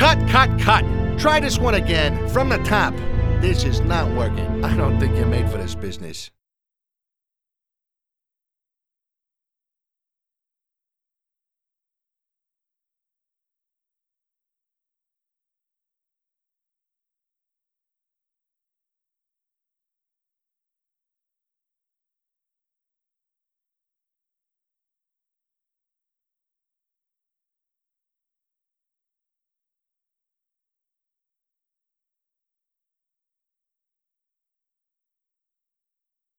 Cut. Try this one again, from the top. This is not working. I don't think you're made for this business.